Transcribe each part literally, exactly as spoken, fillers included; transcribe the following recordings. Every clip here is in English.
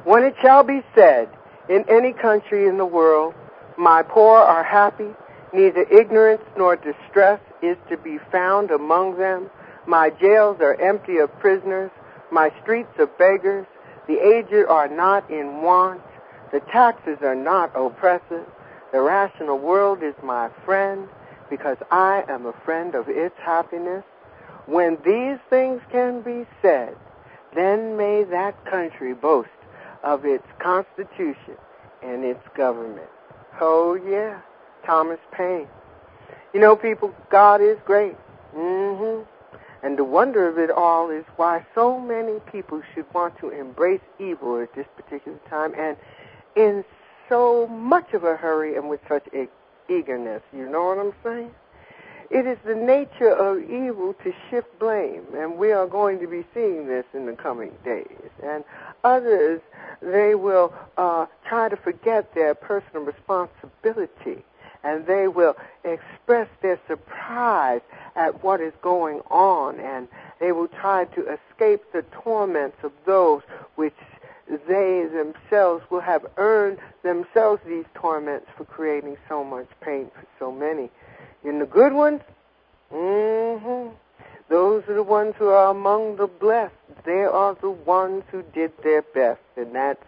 When it shall be said, in any country in the world, my poor are happy, neither ignorance nor distress is to be found among them. My jails are empty of prisoners, my streets of beggars, the aged are not in want, the taxes are not oppressive, the rational world is my friend, because I am a friend of its happiness. When these things can be said, then may that country boast of its constitution and its government. Oh, yeah, Thomas Paine. You know, people, God is great. Mm-hmm. And the wonder of it all is why so many people should want to embrace evil at this particular time and in so much of a hurry and with such e- eagerness. You know what I'm saying? It is the nature of evil to shift blame, and we are going to be seeing this in the coming days. And others, they will uh, try to forget their personal responsibility, and they will express their surprise at what is going on, and they will try to escape the torments of those which they themselves will have earned themselves these torments for creating so much pain for so many. And the good ones, mm-hmm, those are the ones who are among the blessed. They are the ones who did their best, and that's,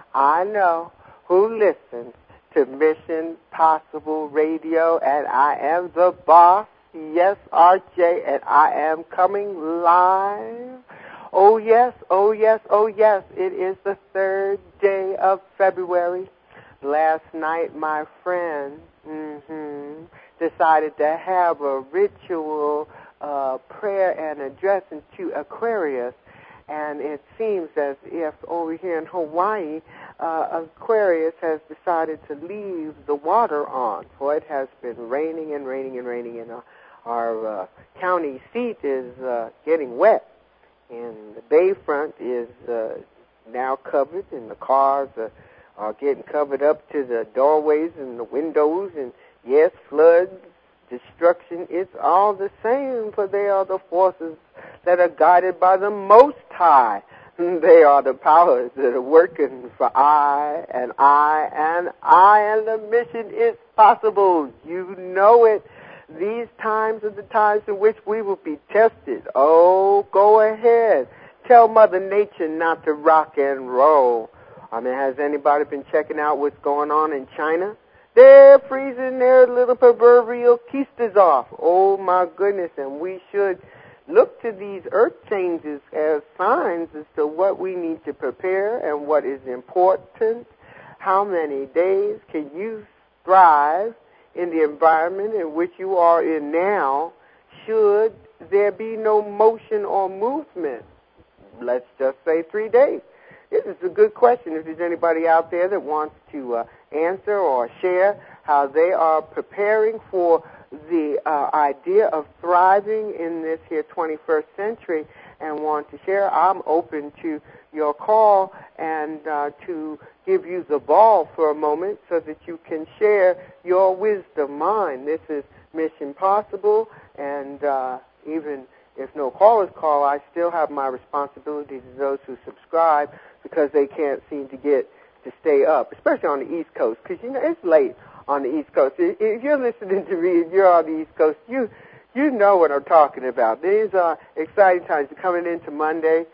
I know, who listens to Mission Possible Radio, and I am the boss, yes, R J, and I am coming live. Oh, yes, oh, yes, oh, yes, it is the third day of February. Last night, my friend, mm-hmm, decided to have a ritual uh, prayer and address into Aquarius, and it seems as if over here in Hawaii, uh, Aquarius has decided to leave the water on, for it has been raining and raining and raining, and uh, our uh, county seat is uh, getting wet, and the bayfront is uh, now covered, and the cars are, are getting covered up to the doorways and the windows, and yes, floods, destruction, it's all the same, for they are the forces that are guided by the Most High. They are the powers that are working for I and I and I, and the mission is possible. You know it. These times are the times in which we will be tested. Oh, go ahead. Tell Mother Nature not to rock and roll. I mean, has anybody been checking out what's going on in China? They're freezing their little proverbial keisters off. Oh, my goodness, and we should look to these earth changes as signs as to what we need to prepare and what is important. How many days can you thrive in the environment in which you are in now should there be no motion or movement? Let's just say three days. This is a good question. If there's anybody out there that wants to uh, answer or share how they are preparing for the uh, idea of thriving in this here twenty-first century and want to share, I'm open to your call and uh, to give you the ball for a moment so that you can share your wisdom mind. This is Mission Possible, and uh, even if no callers call, I still have my responsibility to those who subscribe because they can't seem to get to stay up, especially on the East Coast, because, you know, it's late on the East Coast. If you're listening to me and you're on the East Coast, you you know what I'm talking about. These are exciting times. Coming into Monday,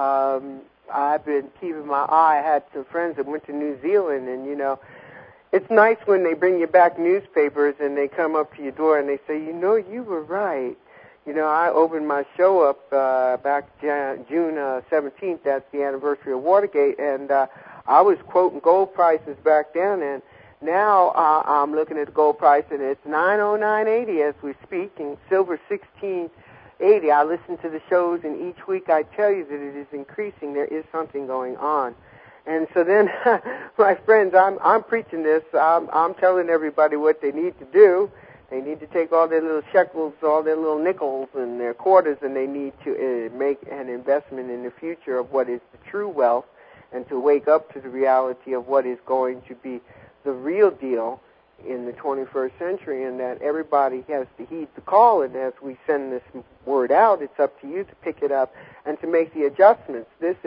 um, I've been keeping my eye. I had some friends that went to New Zealand, and, you know, it's nice when they bring you back newspapers and they come up to your door and they say, you know, you were right. You know, I opened my show up uh, back Jan- June uh, seventeenth. That's the anniversary of Watergate, and uh, I was quoting gold prices back then, and now uh, I'm looking at the gold price, and it's nine oh nine eighty as we speak, and silver sixteen eighty. I listen to the shows, and each week I tell you that it is increasing. There is something going on. And so then, my friends, I'm I'm preaching this. I'm, I'm telling everybody what they need to do. They need to take all their little shekels, all their little nickels and their quarters, and they need to uh, make an investment in the future of what is the true wealth and to wake up to the reality of what is going to be the real deal in the twenty-first century, and that everybody has to heed the call. And as we send this word out, it's up to you to pick it up and to make the adjustments. This is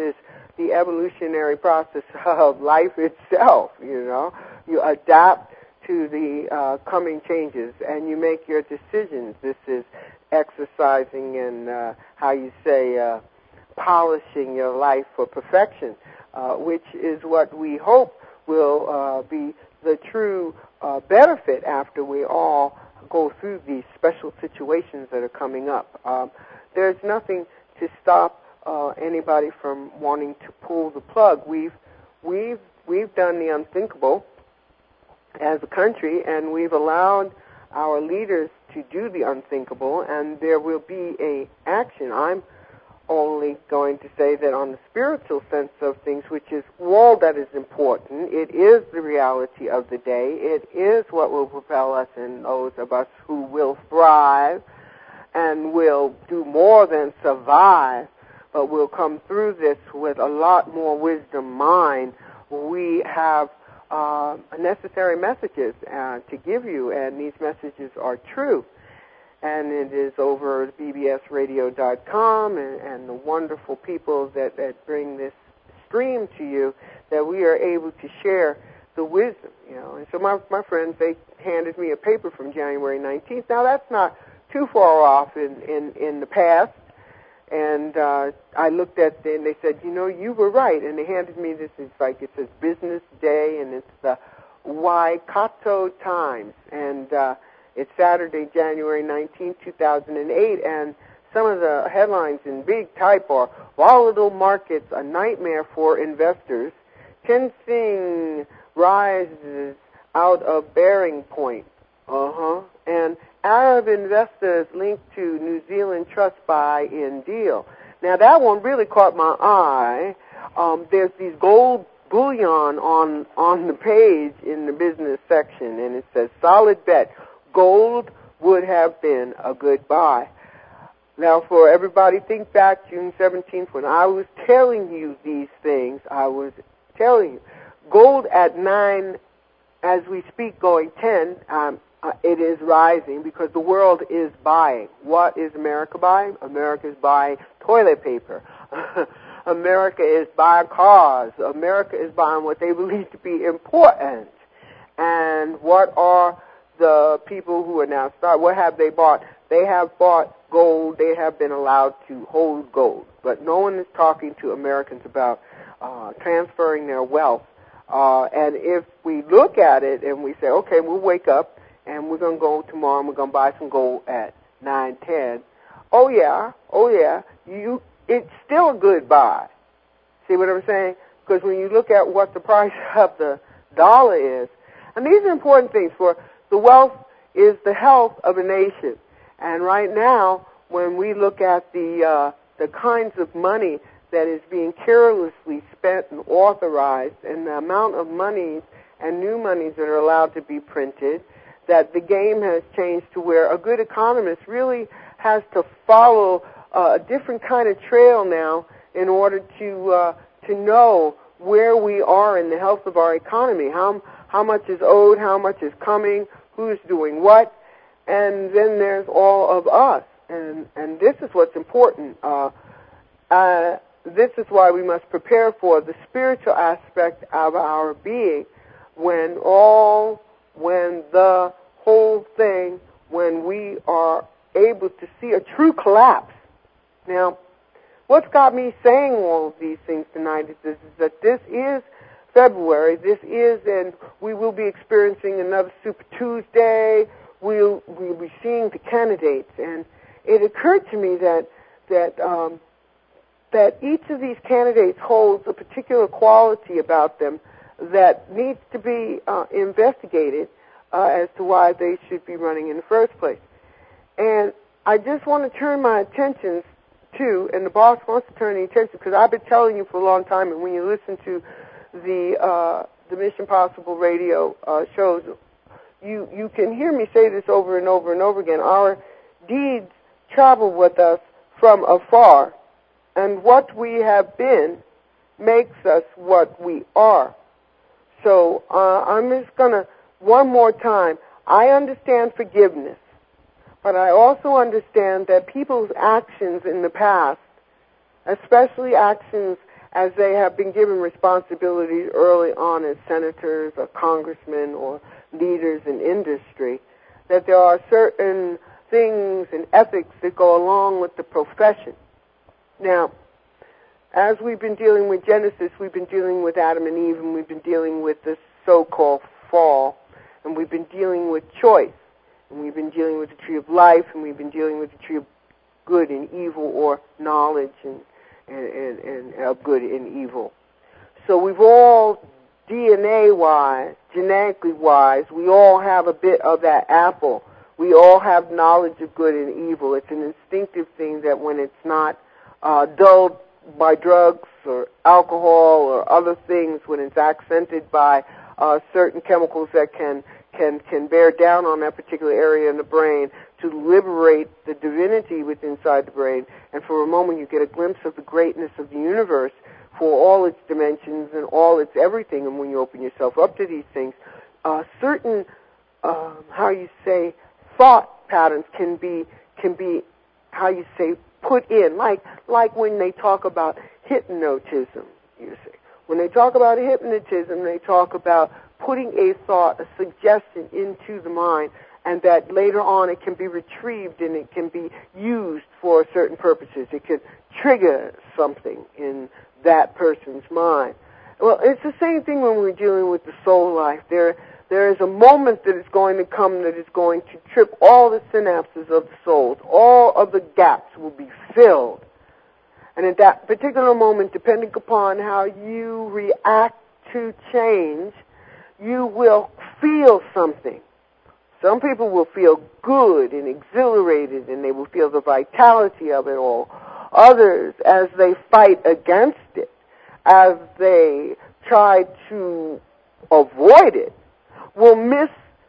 the evolutionary process of life itself, you know. You adapt to the uh, coming changes, and you make your decisions. This is exercising and, uh, how you say, uh, polishing your life for perfection, uh, which is what we hope will uh, be the true uh, benefit after we all go through these special situations that are coming up. Um, there's nothing to stop uh, anybody from wanting to pull the plug. We've we've we've done the unthinkable as a country, and we've allowed our leaders to do the unthinkable, and there will be a action. I'm only going to say that on the spiritual sense of things, which is all that is important, it is the reality of the day. It is what will propel us and those of us who will thrive and will do more than survive, but will come through this with a lot more wisdom mind. We have uh, necessary messages uh, to give you, and these messages are true. And it is over b b s radio dot com and, and the wonderful people that, that bring this stream to you that we are able to share the wisdom, you know. And so my, my friends, they handed me a paper from January nineteenth. Now, that's not too far off in, in, in the past. And uh, I looked at it, and they said, you know, you were right. And they handed me this. It's like, it says Business Day, and it's the Waikato Times. And uh, it's Saturday, January nineteenth, two thousand eight, and some of the headlines in big type are, Volatile Markets, a Nightmare for Investors. Tenzing rises out of bearing point. Uh-huh. And Arab investors linked to New Zealand trust buy in deal. Now, that one really caught my eye. Um, there's these gold bullion on, on the page in the business section, and it says, solid bet. Gold would have been a good buy. Now, for everybody, think back June seventeenth when I was telling you these things. I was telling you. Gold at nine, as we speak, going ten, um, uh, it is rising because the world is buying. What is America buying? America is buying toilet paper. America is buying cars. America is buying what they believe to be important. And what are the people who are now starting, what have they bought? They have bought gold. They have been allowed to hold gold. But no one is talking to Americans about uh, transferring their wealth. Uh, and if we look at it and we say, okay, we'll wake up and we're going to go tomorrow and we're going to buy some gold at nine ten. Oh, yeah. Oh, yeah. You, it's still a good buy. See what I'm saying? Because when you look at what the price of the dollar is, and these are important things for the wealth is the health of a nation. And right now, when we look at the uh, the kinds of money that is being carelessly spent and authorized and the amount of monies and new monies that are allowed to be printed, that the game has changed to where a good economist really has to follow uh, a different kind of trail now in order to uh, to know where we are in the health of our economy, how how much is owed, how much is coming, who's doing what, and then there's all of us. And and this is what's important. Uh, uh, this is why we must prepare for the spiritual aspect of our being when all, when the whole thing, when we are able to see a true collapse. Now, what's got me saying all of these things tonight is, this, is that this is February. This is, and we will be experiencing another Super Tuesday. We'll we'll be seeing the candidates, and it occurred to me that that um, that each of these candidates holds a particular quality about them that needs to be uh, investigated uh, as to why they should be running in the first place. And I just want to turn my attention to, and the boss wants to turn the attention because I've been telling you for a long time, and when you listen to the uh, the Mission Possible radio uh, shows, you you can hear me say this over and over and over again. Our deeds travel with us from afar, and what we have been makes us what we are. So uh, I'm just going to, one more time, I understand forgiveness, but I also understand that people's actions in the past, especially actions as they have been given responsibilities early on as senators or congressmen or leaders in industry, that there are certain things and ethics that go along with the profession. Now, as we've been dealing with Genesis, we've been dealing with Adam and Eve, and we've been dealing with the so-called fall, and we've been dealing with choice, and we've been dealing with the tree of life, and we've been dealing with the tree of good and evil, or knowledge and, and, and, and of good and evil. So we've all, D N A-wise, genetically wise, we all have a bit of that apple. We all have knowledge of good and evil. It's an instinctive thing that when it's not uh, dulled by drugs or alcohol or other things, when it's accented by uh, certain chemicals that can can can bear down on that particular area in the brain to liberate the divinity within inside the brain, and for a moment you get a glimpse of the greatness of the universe for all its dimensions and all its everything. And when you open yourself up to these things, uh, certain uh, how you say thought patterns can be can be how you say put in, like like when they talk about hypnotism. You see, when they talk about hypnotism, they talk about putting a thought, a suggestion into the mind, and that later on it can be retrieved and it can be used for certain purposes. It can trigger something in that person's mind. Well, it's the same thing when we're dealing with the soul life. There, there is a moment that is going to come that is going to trip all the synapses of the soul. All of the gaps will be filled. And at that particular moment, depending upon how you react to change, you will feel something. Some people will feel good and exhilarated, and they will feel the vitality of it all. Others, as they fight against it, as they try to avoid it, will miss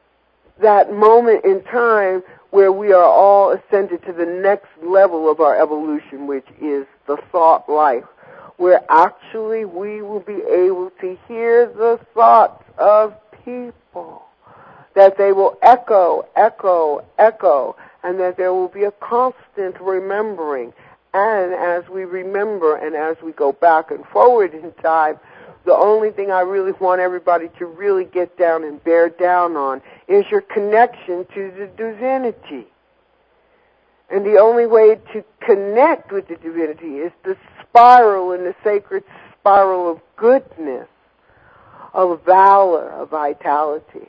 that moment in time where we are all ascended to the next level of our evolution, which is the thought life, where actually we will be able to hear the thoughts of people, that they will echo, echo, echo, and that there will be a constant remembering. And as we remember and as we go back and forward in time, the only thing I really want everybody to really get down and bear down on is your connection to the divinity. And the only way to connect with the divinity is the spiral in the sacred spiral of goodness, of valor, of vitality.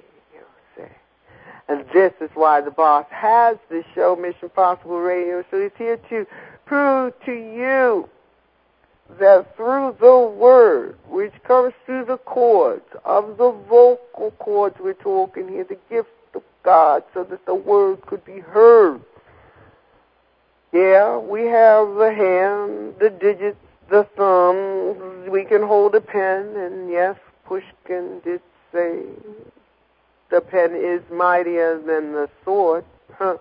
And this is why the boss has this show, Mission Possible Radio. So he's here to prove to you that through the word, which comes through the chords of the vocal cords we're talking here, the gift of God, so that the word could be heard. Yeah, we have the hand, the digits, the thumb. We can hold a pen, and yes, Pushkin did say the pen is mightier than the sword. Huh.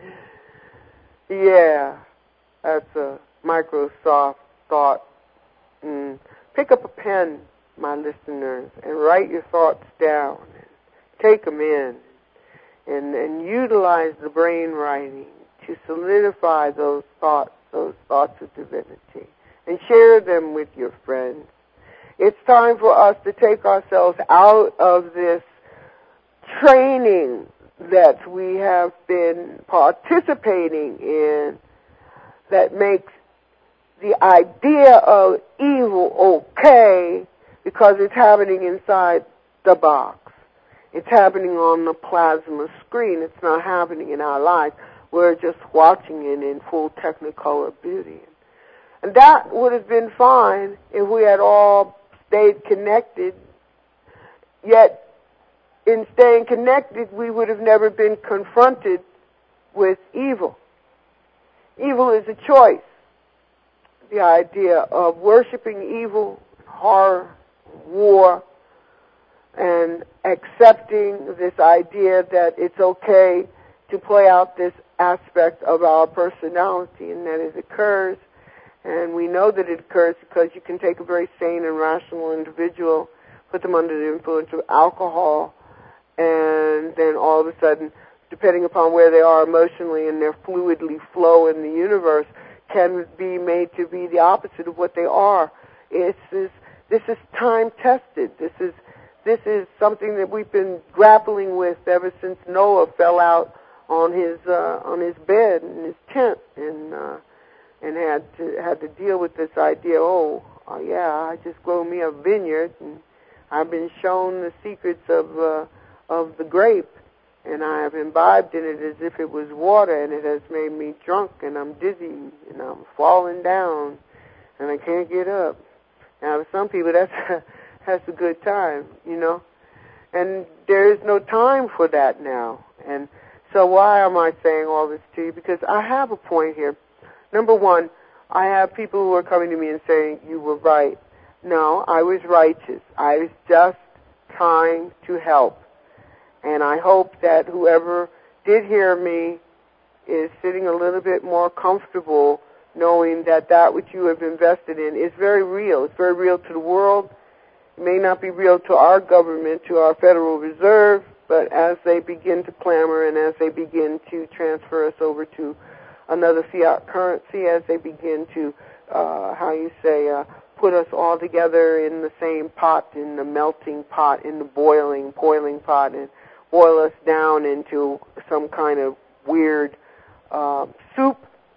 Yeah, that's a Microsoft thought. Mm. Pick up a pen, my listeners, and write your thoughts down. And take them in. And, and utilize the brain writing to solidify those thoughts, those thoughts of divinity. And share them with your friends. It's time for us to take ourselves out of this training that we have been participating in that makes the idea of evil okay because it's happening inside the box. It's happening on the plasma screen. It's not happening in our lives. We're just watching it in full technicolor beauty. And that would have been fine if we had all stayed connected, yet in staying connected, we would have never been confronted with evil. Evil is a choice. The idea of worshiping evil, horror, war, and accepting this idea that it's okay to play out this aspect of our personality, and that it occurs. And we know that it occurs because you can take a very sane and rational individual, put them under the influence of alcohol, and then all of a sudden, depending upon where they are emotionally and their fluidly flow in the universe, can be made to be the opposite of what they are. It's this, this is time tested. This is this is something that we've been grappling with ever since Noah fell out on his uh, on his bed in his tent and uh, and had to had to deal with this idea. Oh, uh, yeah, I just grow me a vineyard, and I've been shown the secrets of uh, of the grape, and I have imbibed in it as if it was water, and it has made me drunk, and I'm dizzy, and I'm falling down, and I can't get up. Now, for some people, that's a, that's a good time, you know, and there is no time for that now. And so why am I saying all this to you? Because I have a point here. Number one, I have people who are coming to me and saying, you were right. No, I was righteous. I was just trying to help. And I hope that whoever did hear me is sitting a little bit more comfortable knowing that that which you have invested in is very real. It's very real to the world. It may not be real to our government, to our Federal Reserve, but as they begin to clamor and as they begin to transfer us over to another fiat currency, as they begin to, uh, how you say, uh, put us all together in the same pot, in the melting pot, in the boiling, boiling pot, and boil us down into some kind of weird uh, soup,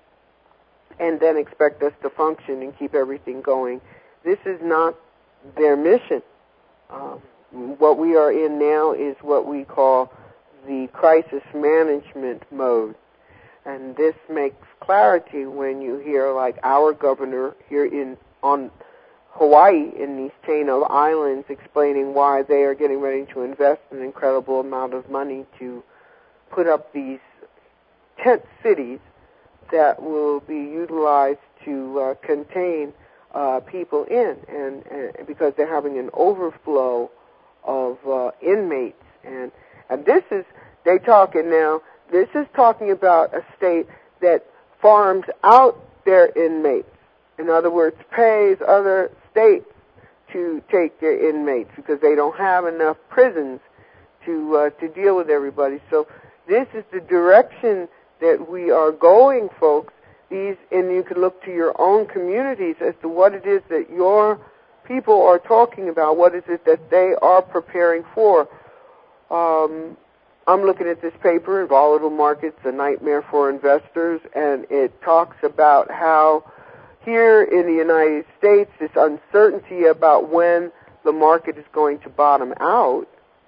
and then expect us to function and keep everything going. This is not their mission. Um, what we are in now is what we call the crisis management mode. And this makes clarity when you hear, like, our governor here in on Hawaii, in these chain of islands, explaining why they are getting ready to invest an incredible amount of money to put up these tent cities that will be utilized to uh, contain uh, people in, and, and because they're having an overflow of uh, inmates. And, and this is, they talking now, this is talking about a state that farms out their inmates. In other words, pays other states to take their inmates because they don't have enough prisons to uh, to deal with everybody. So this is the direction that we are going, folks. These, and you can look to your own communities as to what it is that your people are talking about. What is it that they are preparing for? Um, I'm looking at this paper, Volatile Markets, A Nightmare for Investors, and it talks about how here in the United States, this uncertainty about when the market is going to bottom out,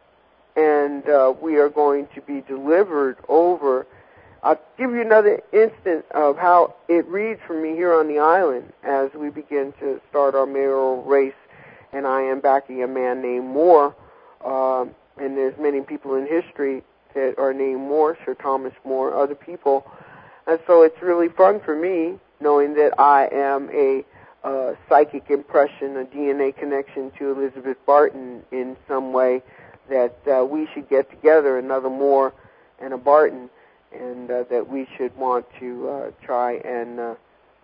and uh, we are going to be delivered over. I'll give you another instance of how it reads for me here on the island as we begin to start our mayoral race, and I am backing a man named Moore, um, and there's many people in history that are named Moore, Sir Thomas More, other people, and so it's really fun for me knowing that I am a uh, psychic impression, a D N A connection to Elizabeth Barton in some way, that uh, we should get together, another Moore and a Barton, and uh, that we should want to uh, try and uh,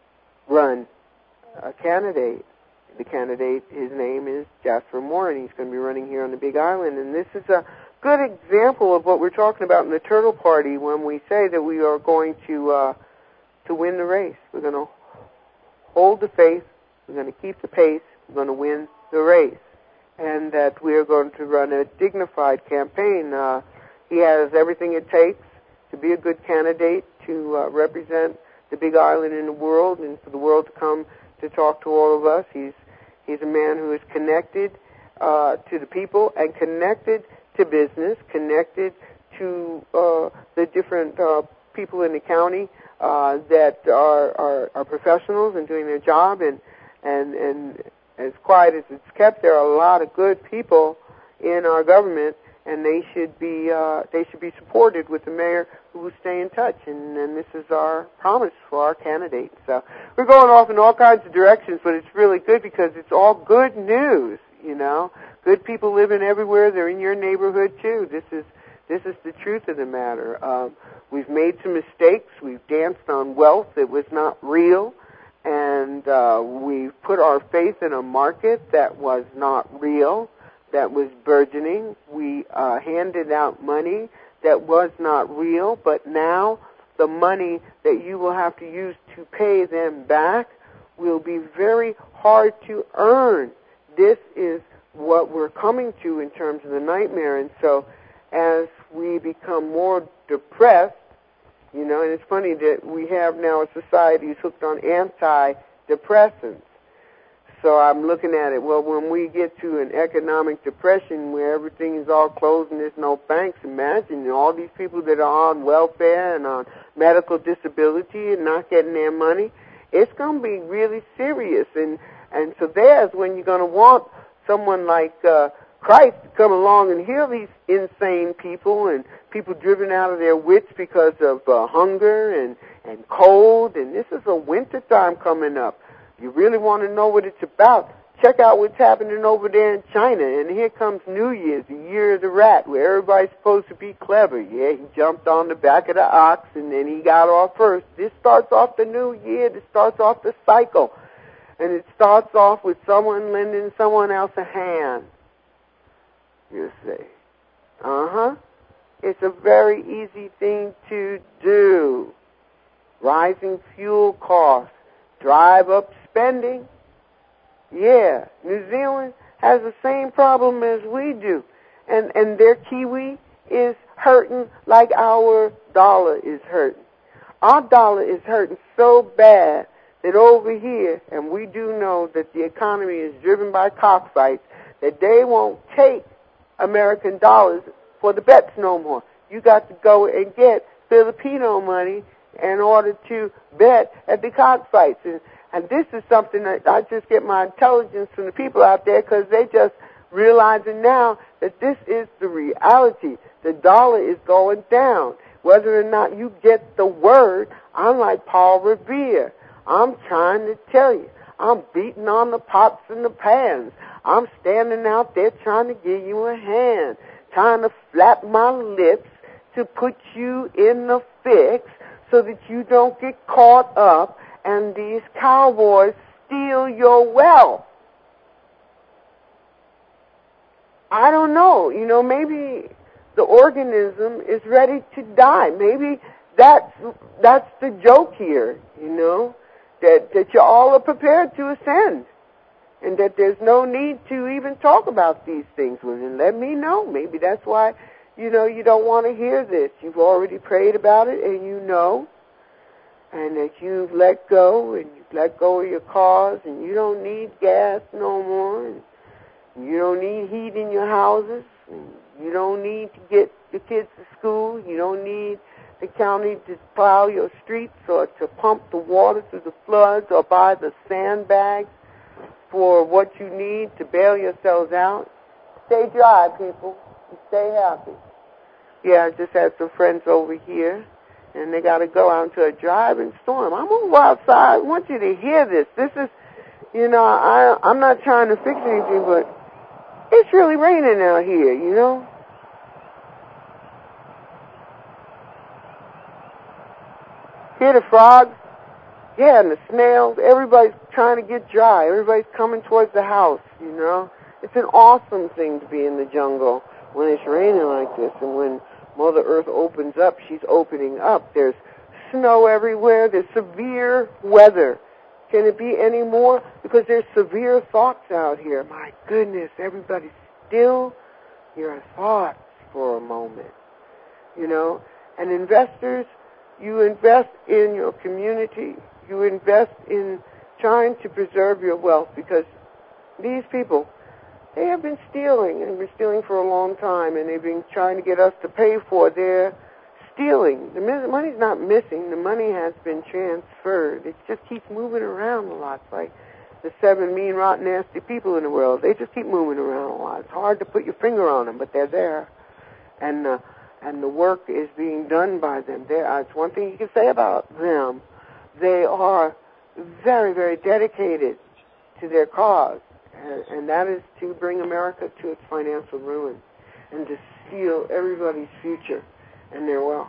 run a candidate. The candidate, his name is Jasper Moore, and he's going to be running here on the Big Island. And this is a good example of what we're talking about in the Turtle Party when we say that we are going to uh, to win the race. We're going to hold the faith, we're going to keep the pace, we're going to win the race, and that we are going to run a dignified campaign. Uh, he has everything it takes to be a good candidate, to uh, represent the Big Island in the world, and for the world to come to talk to all of us. He's he's a man who is connected uh, to the people and connected to business, connected to uh, the different uh, people in the county uh, that are, are are professionals and doing their job, and and and as quiet as it's kept, there are a lot of good people in our government, and they should be uh, they should be supported with the mayor who will stay in touch. And, and this is our promise for our candidates. So we're going off in all kinds of directions, but it's really good because it's all good news. You know, good people living everywhere. They're in your neighborhood too. This is this is the truth of the matter. Um, we've made some mistakes. We've danced on wealth that was not real, and uh, we've put our faith in a market that was not real, that was burgeoning. We uh, handed out money that was not real, but now the money that you will have to use to pay them back will be very hard to earn. This is what we're coming to in terms of the nightmare. And so as we become more depressed, you know, and it's funny that we have now a society that's hooked on antidepressants. So I'm looking at it, well, when we get to an economic depression where everything is all closed and there's no banks, imagine all these people that are on welfare and on medical disability and not getting their money. It's going to be really serious. And, and so there's when you're going to want someone like uh, Christ to come along and heal these insane people and people driven out of their wits because of uh, hunger and, and cold. And this is a winter time coming up. You really want to know what it's about, check out what's happening over there in China. And here comes New Year's, the year of the rat, where everybody's supposed to be clever. Yeah, he jumped on the back of the ox, and then he got off first. This starts off the new year. This starts off the cycle. And it starts off with someone lending someone else a hand, you see. Uh-huh. It's a very easy thing to do. Rising fuel costs drive up spending. Yeah, New Zealand has the same problem as we do. And and their Kiwi is hurting like our dollar is hurting. Our dollar is hurting so bad that over here, and we do know that the economy is driven by cockfights, that they won't take American dollars for the bets no more. You got to go and get Filipino money in order to bet at the cockfights. And And this is something that I just get my intelligence from the people out there because they just realizing now that this is the reality. The dollar is going down. Whether or not you get the word, I'm like Paul Revere. I'm trying to tell you. I'm beating on the pots and the pans. I'm standing out there trying to give you a hand, trying to flap my lips to put you in the fix so that you don't get caught up and these cowboys steal your wealth. I don't know. You know, maybe the organism is ready to die. Maybe that's that's the joke here, you know, that, that you all are prepared to ascend and that there's no need to even talk about these things. Well, then let me know. Maybe that's why, you know, you don't want to hear this. You've already prayed about it and you know. And that you've let go, and you've let go of your cars, and you don't need gas no more, and you don't need heat in your houses, and you don't need to get your kids to school, you don't need the county to plow your streets or to pump the water through the floods or buy the sandbags for what you need to bail yourselves out. Stay dry, people, and stay happy. Yeah, I just had some friends over here. And they got to go out into a driving storm. I'm going to go outside. I want you to hear this. This is, you know, I, I'm not trying to fix anything, but it's really raining out here, you know. Hear the frogs? Yeah, and the snails. Everybody's trying to get dry. Everybody's coming towards the house, you know. It's an awesome thing to be in the jungle when it's raining like this and when Mother Earth opens up, she's opening up. There's snow everywhere. There's severe weather. Can it be any more? Because there's severe thoughts out here. My goodness, everybody still your thoughts for a moment. You know, and investors, you invest in your community. You invest in trying to preserve your wealth because these people, they have been stealing, and been stealing for a long time, and they've been trying to get us to pay for their stealing. The money's not missing. The money has been transferred. It just keeps moving around a lot. It's like the seven mean, rotten, nasty people in the world. They just keep moving around a lot. It's hard to put your finger on them, but they're there. And uh, and the work is being done by them. There, it's one thing you can say about them. They are very, very dedicated to their cause. And, and that is to bring America to its financial ruin and to steal everybody's future and their wealth.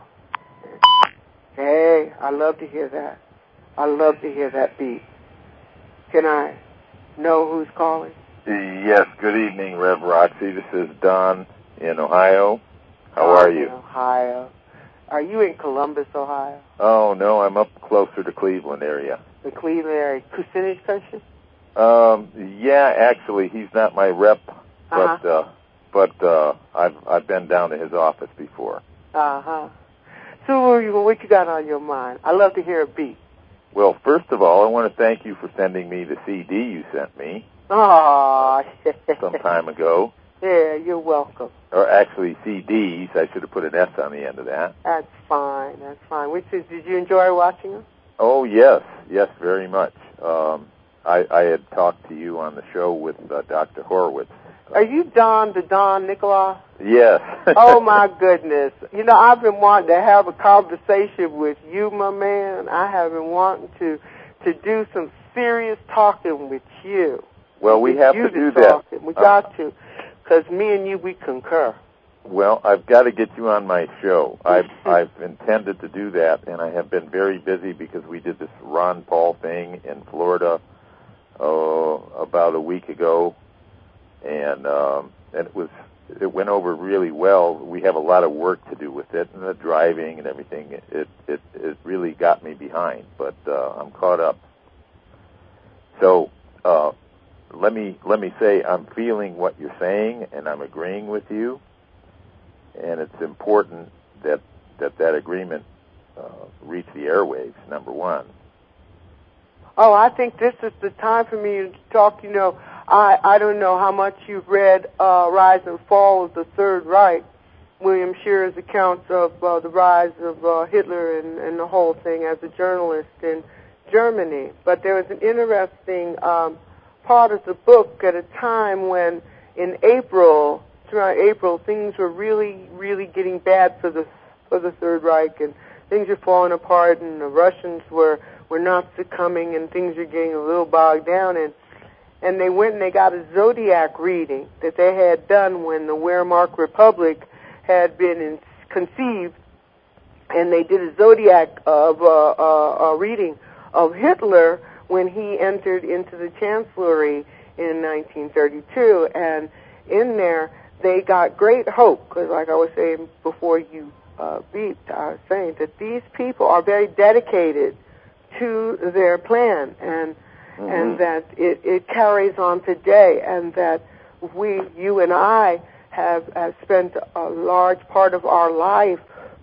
Hey, I love to hear that. I love to hear that beat. Can I know who's calling? Yes, good evening, Rev Roxy. This is Don in Ohio. How Don are you? In Ohio. Are you in Columbus, Ohio? Oh, no, I'm up closer to Cleveland area. The Cleveland area. Kucinich country? Um, yeah, actually, he's not my rep, but Uh-huh. uh, but uh, I've I've been down to his office before. Uh-huh. So what you, what you got on your mind? I love to hear a beat. Well, first of all, I want to thank you for sending me the C D you sent me Oh, some time ago. Yeah, you're welcome. Or actually, C Ds. I should have put an S on the end of that. That's fine. That's fine. Which is, did you enjoy watching them? Oh, yes. Yes, very much. Um, I, I had talked to you on the show with uh, Doctor Horowitz. Are you Don, the Don Nicola? Yes. Oh, my goodness. You know, I've been wanting to have a conversation with you, my man. I have been wanting to to do some serious talking with you. Well, we with have you to do talk. that. We Uh, got to, because me and you, we concur. Well, I've got to get you on my show. I've I've intended to do that, and I have been very busy because we did this Ron Paul thing in Florida uh, about a week ago, and um, and it was it went over really well. We have a lot of work to do with it, and the driving and everything. It it it really got me behind, but uh, I'm caught up. So. Uh, Let me let me say I'm feeling what you're saying, and I'm agreeing with you. And it's important that that that agreement uh, reach the airwaves. Number one. Oh, I think this is the time for me to talk. You know, I I don't know how much you've read uh, Rise and Fall of the Third Reich, William Shearer's accounts of uh, the rise of uh, Hitler and, and the whole thing as a journalist in Germany. But there was an interesting um, part of the book at a time when in April, around April, things were really, really getting bad for the for the Third Reich, and things were falling apart, and the Russians were, were not succumbing, and things were getting a little bogged down, and and they went and they got a zodiac reading that they had done when the Wehrmacht Republic had been in, conceived, and they did a zodiac of uh, uh, a reading of Hitler when he entered into the chancellery in nineteen thirty-two, and in there they got great hope, because like I was saying before you uh, beeped, I was saying that these people are very dedicated to their plan, and mm-hmm. and that it, it carries on today, and that we, you and I, have, have spent a large part of our life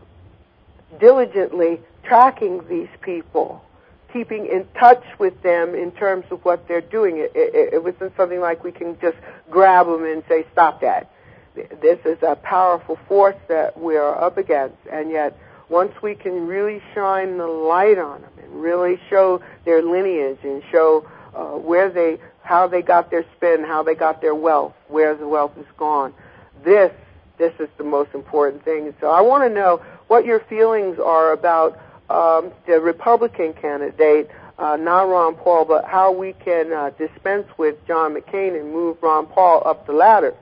diligently tracking these people, keeping in touch with them in terms of what they're doing. It, it, it wasn't something like we can just grab them and say, stop that. This is a powerful force that we are up against, and yet once we can really shine the light on them and really show their lineage and show uh, where they, how they got their spin, how they got their wealth, where the wealth is gone, this, this is the most important thing. So I want to know what your feelings are about Um, the Republican candidate, uh, not Ron Paul, but how we can uh, dispense with John McCain and move Ron Paul up the ladder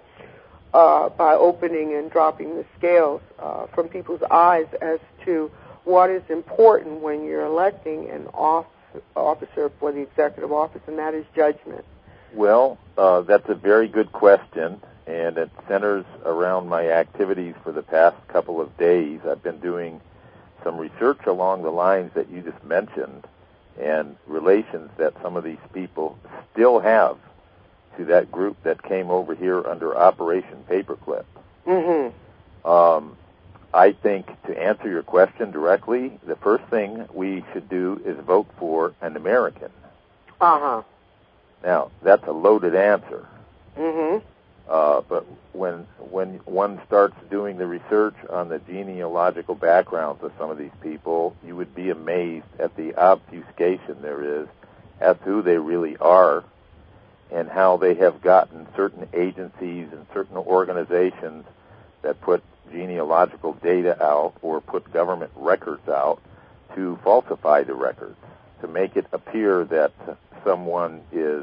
uh, by opening and dropping the scales uh, from people's eyes as to what is important when you're electing an off- officer for the executive office, and that is judgment. Well, uh, that's a very good question, and it centers around my activities for the past couple of days. I've been doing some research along the lines that you just mentioned and relations that some of these people still have to that group that came over here under Operation Paperclip. Mm-hmm. Um, I think to answer your question directly, the first thing we should do is vote for an American. Uh-huh. Now, that's a loaded answer. Mm-hmm. Uh, but when when one starts doing the research on the genealogical backgrounds of some of these people, you would be amazed at the obfuscation there is as to who they really are and how they have gotten certain agencies and certain organizations that put genealogical data out or put government records out to falsify the records, to make it appear that someone is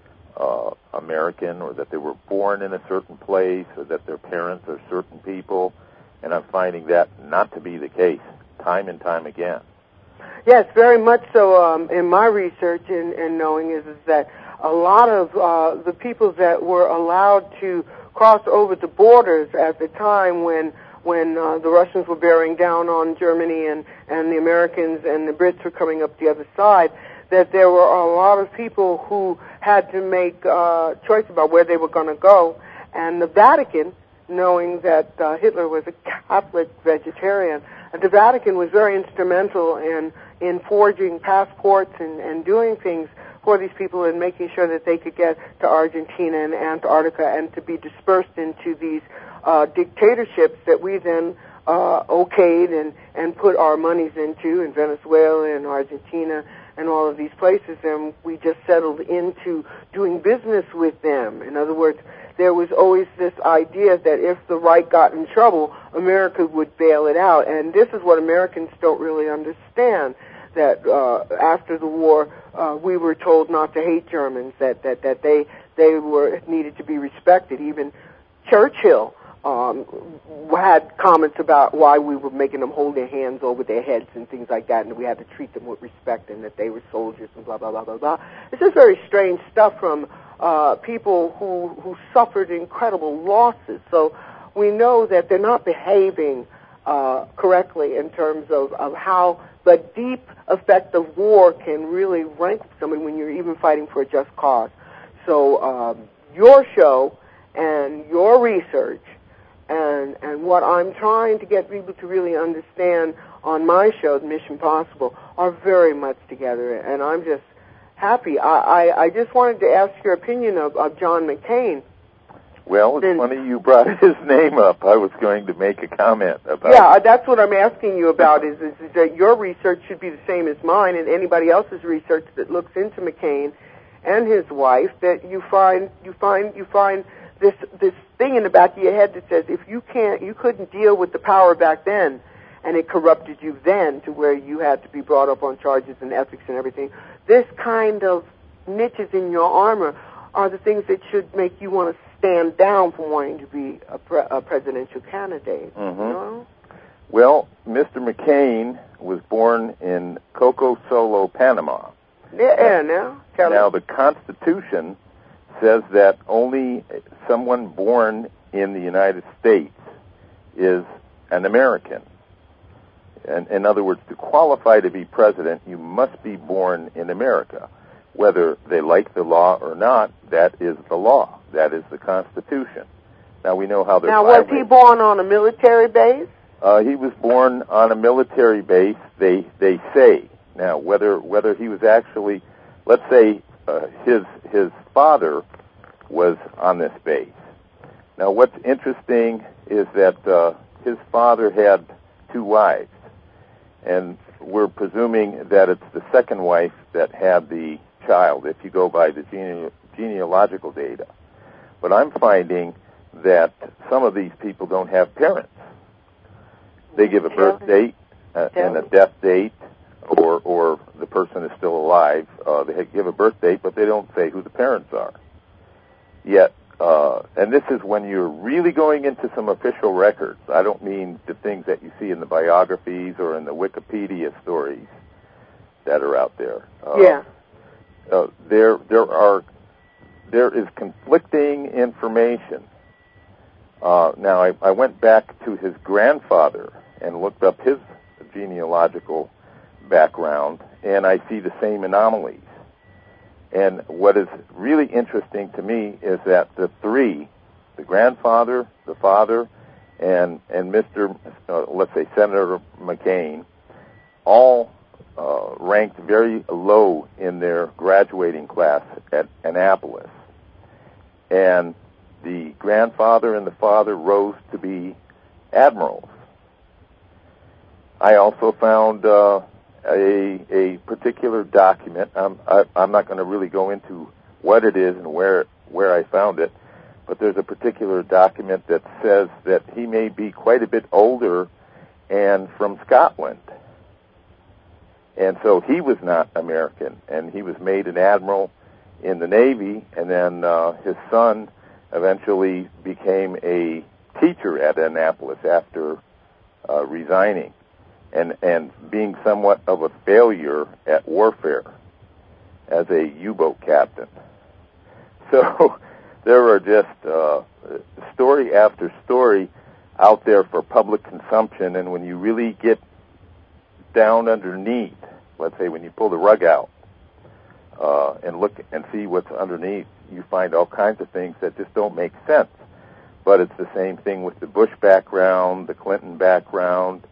Uh, American, or that they were born in a certain place, or that their parents are certain people, and I'm finding that not to be the case time and time again. Yes, very much so. Um, in my research and, and knowing is, is that a lot of uh, the people that were allowed to cross over the borders at the time when when uh, the Russians were bearing down on Germany and, and the Americans and the Brits were coming up the other side, that there were a lot of people who had to make a choice about where they were going to go. And the Vatican, knowing that uh, Hitler was a Catholic vegetarian, the Vatican was very instrumental in in forging passports and, and doing things for these people and making sure that they could get to Argentina and Antarctica and to be dispersed into these uh, dictatorships that we then uh, okayed and, and put our monies into in Venezuela and Argentina and all of these places, and we just settled into doing business with them. In other words, there was always this idea that if the right got in trouble, America would bail it out. And this is what Americans don't really understand, that uh, after the war, uh, we were told not to hate Germans, that, that, that they, they were needed to be respected. Even Churchill um, had comments about why we were making them hold their hands over their heads and things like that, and we had to treat them with respect and that they were soldiers and blah, blah, blah, blah, blah. It's just very strange stuff from Uh, people who, who suffered incredible losses. So we know that they're not behaving uh, correctly in terms of, of how the deep effect of war can really rank someone when you're even fighting for a just cause. So um, your show and your research and, and what I'm trying to get people to really understand on my show, Mission Possible, are very much together. And I'm just happy. I, I, I just wanted to ask your opinion of, of John McCain. Well, it's and, funny you brought his name up. I was going to make a comment about Yeah, that's what I'm asking you about, is, is, is that your research should be the same as mine and anybody else's research that looks into McCain and his wife, that you find you find you find this this thing in the back of your head that says if you can't you couldn't deal with the power back then, and it corrupted you then to where you had to be brought up on charges and ethics and everything. This kind of niches in your armor are the things that should make you want to stand down from wanting to be a, pre- a presidential candidate. Mm-hmm. You know? Well, Mister McCain was born in Coco Solo, Panama. Yeah, yeah now. Tell now, me. the Constitution says that only someone born in the United States is an American. And in other words, to qualify to be president, you must be born in America. Whether they like the law or not, that is the law. That is the Constitution. Now, we know how they're Now, was he born on a military base? Uh, he was born on a military base, they they say. Now, whether whether he was actually, let's say uh, his his father was on this base. Now, what's interesting is that uh, his father had two wives. And we're presuming that it's the second wife that had the child, if you go by the gene- genealogical data. But I'm finding that some of these people don't have parents. They give a birth date uh, and a death date, or or the person is still alive. Uh, they give a birth date, but they don't say who the parents are. Yet, uh, and this is when you're really going into some official records. I don't mean the things that you see in the biographies or in the Wikipedia stories that are out there. Uh, yeah. Uh, there, there are, there is conflicting information. Uh, now, I, I went back to his grandfather and looked up his genealogical background, and I see the same anomalies. And what is really interesting to me is that the three, the grandfather, the father, and and Mister Uh, let's say Senator McCain, all uh, ranked very low in their graduating class at Annapolis. And the grandfather and the father rose to be admirals. I also found uh, a a particular document. I'm I, I'm not going to really go into what it is and where where I found it, but there's a particular document that says that he may be quite a bit older and from Scotland. And so he was not American, and he was made an admiral in the Navy, and then uh, his son eventually became a teacher at Annapolis after uh, resigning and, and being somewhat of a failure at warfare as a U-boat captain. So there are just uh, story after story out there for public consumption, and when you really get down underneath, let's say when you pull the rug out, uh, and look and see what's underneath, you find all kinds of things that just don't make sense. But it's the same thing with the Bush background, the Clinton background.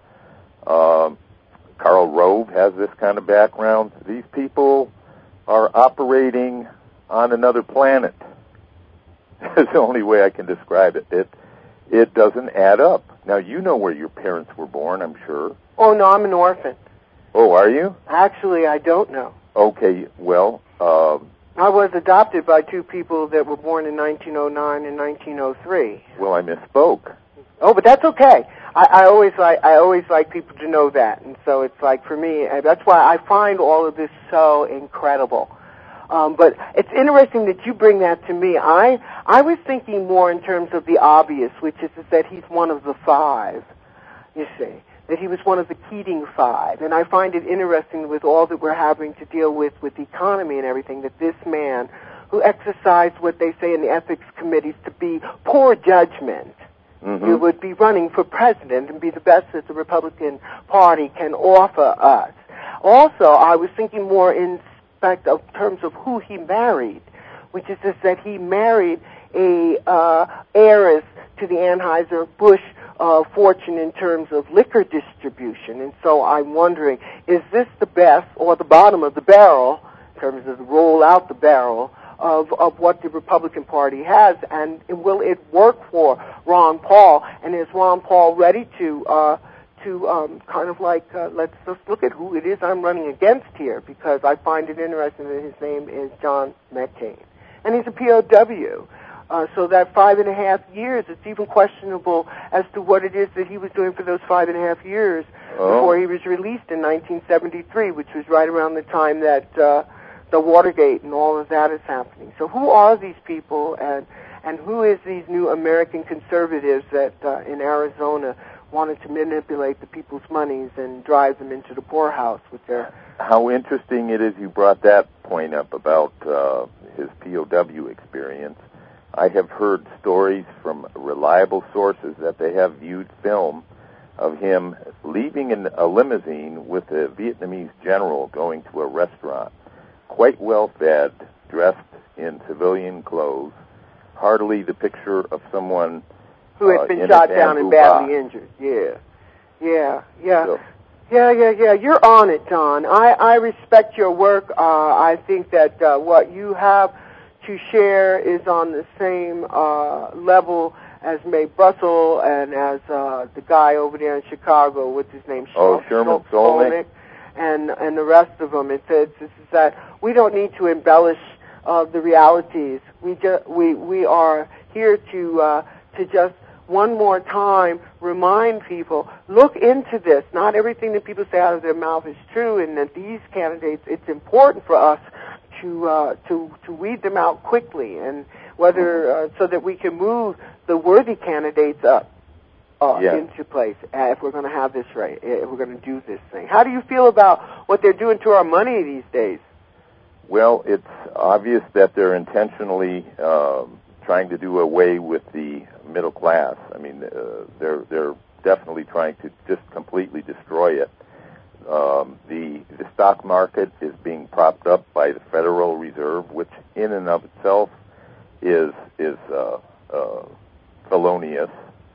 Uh, Karl Rove has this kind of background. These people are operating on another planet. That's the only way I can describe it. It it doesn't add up. Now, you know where your parents were born, I'm sure. Oh, no, I'm an orphan. Oh, are you? Actually, I don't know. Okay, well... Uh, I was adopted by two people that were born in nineteen oh nine and nineteen oh three. Well, I misspoke. Oh, but that's okay. I, I always like I always like people to know that, and so it's like for me, that's why I find all of this so incredible. Um, but it's interesting that you bring that to me. I I was thinking more in terms of the obvious, which is, is that he's one of the five. You see, that he was one of the Keating Five, and I find it interesting with all that we're having to deal with with the economy and everything, that this man, who exercised what they say in the ethics committees to be poor judgment, mm-hmm. who would be running for president and be the best that the Republican Party can offer us. Also, I was thinking more in fact of terms of who he married, which is just that he married a uh, heiress to the Anheuser-Busch uh, fortune in terms of liquor distribution. And so I'm wondering, is this the best or the bottom of the barrel, in terms of roll out the barrel, of, of what the Republican Party has, and will it work for Ron Paul? And is Ron Paul ready to uh, to um, kind of like, uh, let's just look at who it is I'm running against here, because I find it interesting that his name is John McCain. And he's a P O W. Uh, so that five and a half years, it's even questionable as to what it is that he was doing for those five and a half years oh. before he was released in nineteen seventy-three, which was right around the time that uh, the Watergate and all of that is happening. So who are these people, and and who is these new American conservatives that uh, in Arizona wanted to manipulate the people's monies and drive them into the poorhouse with their... How interesting it is you brought that point up about uh, his P O W experience. I have heard stories from reliable sources that they have viewed film of him leaving in a limousine with a Vietnamese general going to a restaurant, quite well fed, dressed in civilian clothes, hardly the picture of someone who had been uh, shot down and badly injured. Yeah, yeah, yeah. So, yeah, yeah, yeah. You're on it, John. I, I respect your work. Uh, I think that uh, what you have to share is on the same uh, level as Mae Brussel and as uh, the guy over there in Chicago, what's his name? Oh, Sherman Solnick. And, and the rest of them. It's, it's, it's that we don't need to embellish uh, the realities. We, ju- we, we are here to, uh, to just one more time remind people, look into this. Not everything that people say out of their mouth is true, and that these candidates, it's important for us to uh, to to weed them out quickly, and whether uh, so that we can move the worthy candidates up uh, yeah. into place uh, if we're going to have this right, if we're going to do this thing. How do you feel about what they're doing to our money these days? Well, it's obvious that they're intentionally uh, trying to do away with the middle class. I mean, uh, they're they're definitely trying to just completely destroy it. Um, the the stock market is being propped up by the Federal Reserve, which in and of itself is is uh, uh, felonious,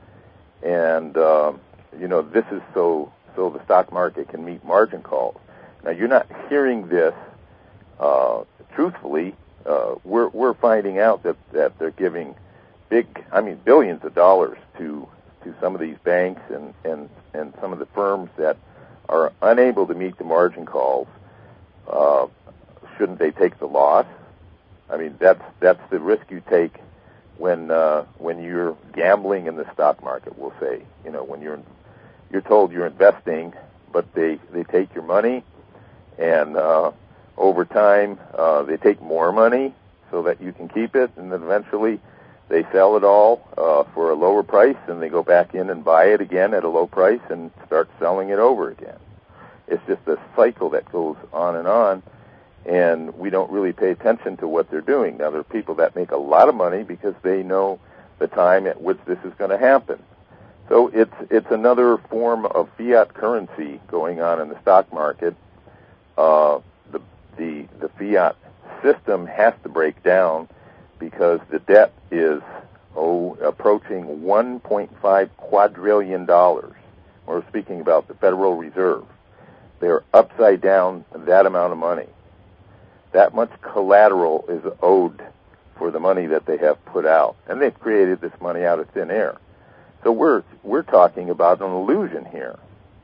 and uh, you know this is so so the stock market can meet margin calls. Now you're not hearing this uh, truthfully. Uh, we're we're finding out that, that they're giving big, I mean billions of dollars to to some of these banks and, and, and some of the firms that are unable to meet the margin calls. Uh, shouldn't they take the loss? I mean, that's that's the risk you take when uh, when you're gambling in the stock market. We'll say, you know, when you're you're told you're investing, but they, they take your money, and uh, over time uh, they take more money so that you can keep it, and then eventually they sell it all uh, for a lower price, and they go back in and buy it again at a low price and start selling it over again. It's just a cycle that goes on and on, and we don't really pay attention to what they're doing. Now, there are people that make a lot of money because they know the time at which this is going to happen. So it's it's another form of fiat currency going on in the stock market. Uh, the the the fiat system has to break down because the debt is oh, approaching one point five quadrillion dollars. We're speaking about the Federal Reserve. They're upside down that amount of money. That much collateral is owed for the money that they have put out, and they've created this money out of thin air. So we're we're talking about an illusion here.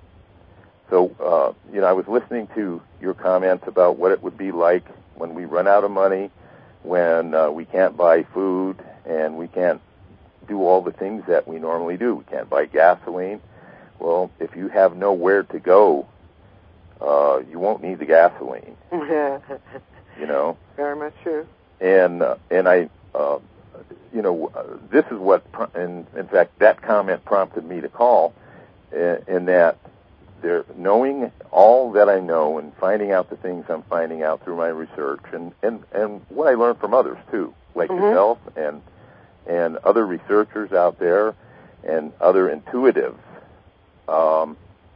So uh, you know, I was listening to your comments about what it would be like when we run out of money, when uh, we can't buy food and we can't do all the things that we normally do. We can't buy gasoline. Well, if you have nowhere to go, uh, you won't need the gasoline. You know, very much true. And uh, and I, uh, you know, uh, this is what, in, in fact, that comment prompted me to call, in, in that there, knowing all that I know and finding out the things I'm finding out through my research, and, and, and what I learned from others too, like mm-hmm. yourself and and other researchers out there and other intuitives. Um,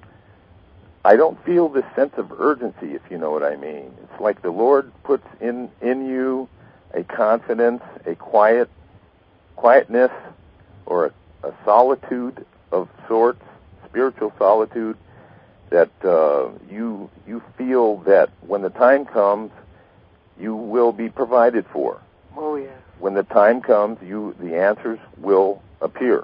I don't feel this sense of urgency, if you know what I mean. It's like the Lord puts in, in you a confidence, a quiet, quietness, or a, a solitude of sorts, spiritual solitude, that uh, you you feel that when the time comes, you will be provided for. Oh yeah. When the time comes, you the answers will appear,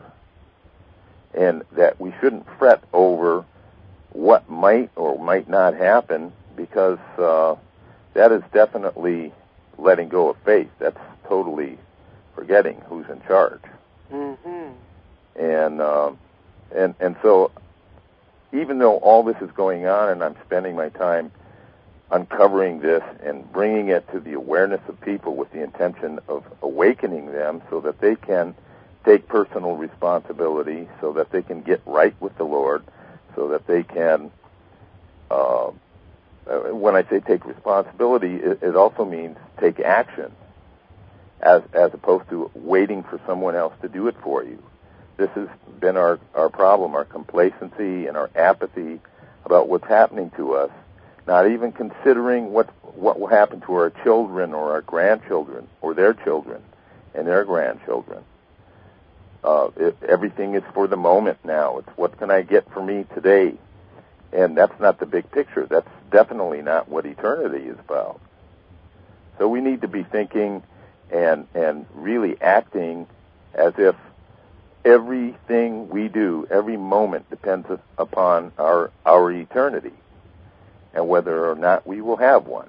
and that we shouldn't fret over what might or might not happen, because uh, that is definitely letting go of faith. That's totally forgetting who's in charge. Mm-hmm. And uh, and and so, even though all this is going on, and I'm spending my time uncovering this and bringing it to the awareness of people with the intention of awakening them so that they can take personal responsibility, so that they can get right with the Lord, so that they can, uh, when I say take responsibility, it, it also means take action, as as opposed to waiting for someone else to do it for you. This has been our, our problem, our complacency and our apathy about what's happening to us, not even considering what what will happen to our children or our grandchildren or their children and their grandchildren. Uh, it, everything is for the moment now. It's what can I get for me today? And that's not the big picture. That's definitely not what eternity is about. So we need to be thinking and and really acting as if everything we do, every moment, depends upon our our eternity and whether or not we will have one.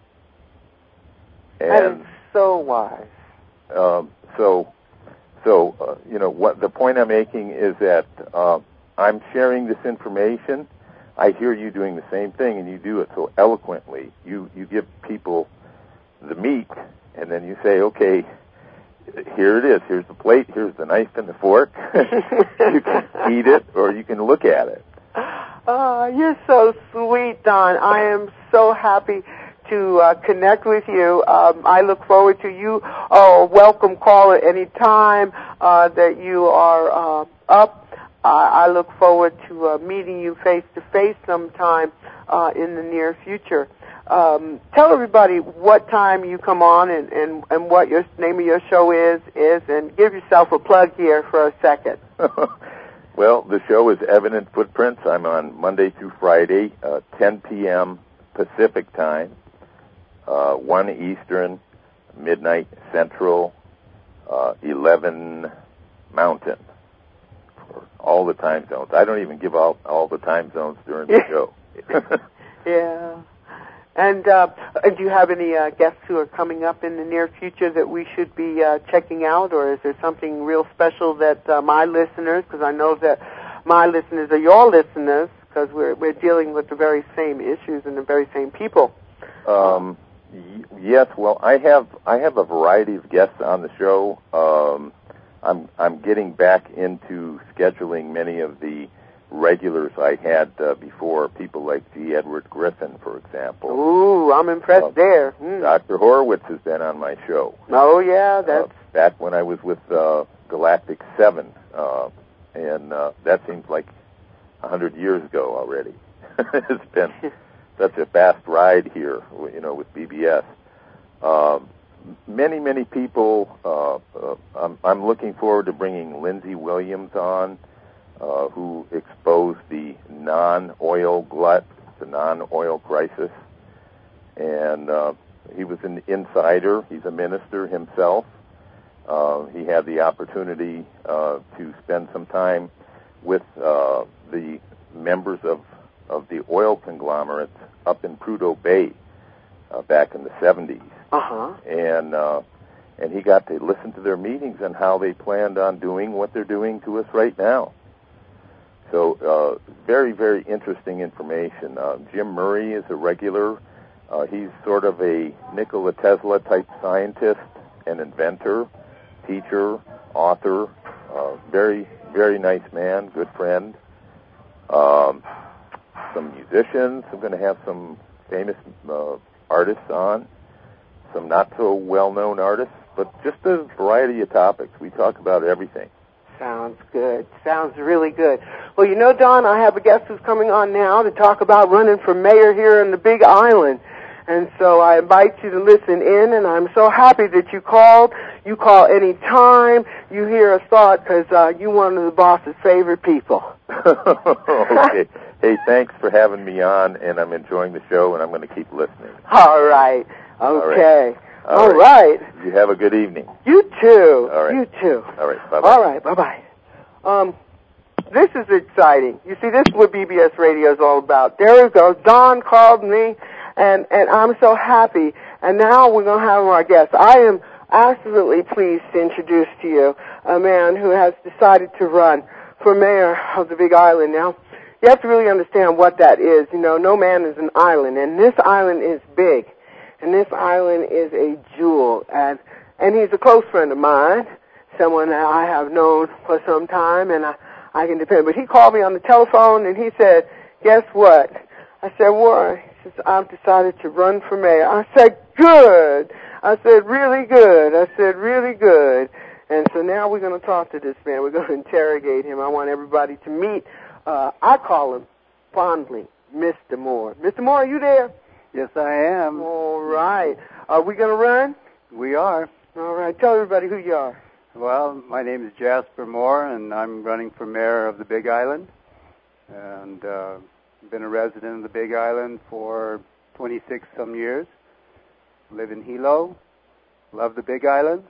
And that is so wise. Um, so, so uh, you know, what the point I'm making is that uh, I'm sharing this information. I hear you doing the same thing, and you do it so eloquently. You you give people the meat, and then you say, okay, here it is. Here's the plate. Here's the knife and the fork. You can eat it, or you can look at it. Oh, you're so sweet, Don. I am so happy to uh, connect with you. Um, I look forward to you. Oh, welcome call at any time uh, that you are uh, up. Uh, I look forward to uh, meeting you face to face sometime uh, in the near future. Um, tell everybody what time you come on and, and, and what your name of your show is, is, and give yourself a plug here for a second. Well, the show is Evident Footprints. I'm on Monday through Friday, uh, ten p.m. Pacific time, uh, one Eastern, midnight Central, uh, eleven Mountain, for all the time zones. I don't even give out all the time zones during the show. Yeah. And uh, do you have any uh, guests who are coming up in the near future that we should be uh, checking out, or is there something real special that uh, my listeners, because I know that my listeners are your listeners, because we're we're dealing with the very same issues and the very same people. Um, y- yes, well, I have I have a variety of guests on the show. Um, I'm I'm getting back into scheduling many of the regulars I had uh, before, people like G. Edward Griffin, for example. Ooh, I'm impressed uh, there. Mm. Doctor Horowitz has been on my show. Oh, yeah, that's... Uh, back when I was with uh, Galactic seven, uh, and uh, that seems like a hundred years ago already. It's been such a fast ride here, you know, with B B S. Uh, many, many people, uh, uh, I'm, I'm looking forward to bringing Lindsey Williams on, uh, who exposed the non-oil glut, the non-oil crisis. And uh, he was an insider. He's a minister himself. Uh, he had the opportunity uh, to spend some time with uh, the members of, of the oil conglomerates up in Prudhoe Bay uh, back in the seventies. Uh-huh. And uh, and he got to listen to their meetings and how they planned on doing what they're doing to us right now. So uh, very, very interesting information. Uh, Jim Murray is a regular. Uh, he's sort of a Nikola Tesla type scientist and inventor, teacher, author, uh, very, very nice man, good friend. Um, some musicians. I'm going to have some famous uh, artists on, some not so well-known artists, but just a variety of topics. We talk about everything. Sounds good. Sounds really good. Well, you know, Don, I have a guest who's coming on now to talk about running for mayor here in the Big Island. And so I invite you to listen in, and I'm so happy that you called. You call any time. You hear us thought because uh, you're one of the boss's favorite people. Okay. Hey, thanks for having me on, and I'm enjoying the show, and I'm going to keep listening. All right. Okay. All right. All All right. right. You have a good evening. You too. All right. You too. All right. Bye-bye. All right. Bye-bye. Um, this is exciting. You see, this is what B B S Radio is all about. There we go. Don called me, and, and I'm so happy. And now we're going to have our guest. I am absolutely pleased to introduce to you a man who has decided to run for mayor of the Big Island. Now, you have to really understand what that is. You know, no man is an island, and this island is big. And this island is a jewel, and and he's a close friend of mine, someone that I have known for some time, and I, I can depend. But he called me on the telephone, and he said, guess what? I said, what? He says, I've decided to run for mayor. I said, good. I said, really good. I said, really good. And so now we're going to talk to this man. We're going to interrogate him. I want everybody to meet. Uh, I call him fondly Mister Moore. Mister Moore, are you there? Yes, I am. All right. Are we going to run? We are. All right. Tell everybody who you are. Well, my name is Jasper Moore, and I'm running for mayor of the Big Island. And uh, I've been a resident of the Big Island for twenty-six some years. Live in Hilo. Love the Big Island.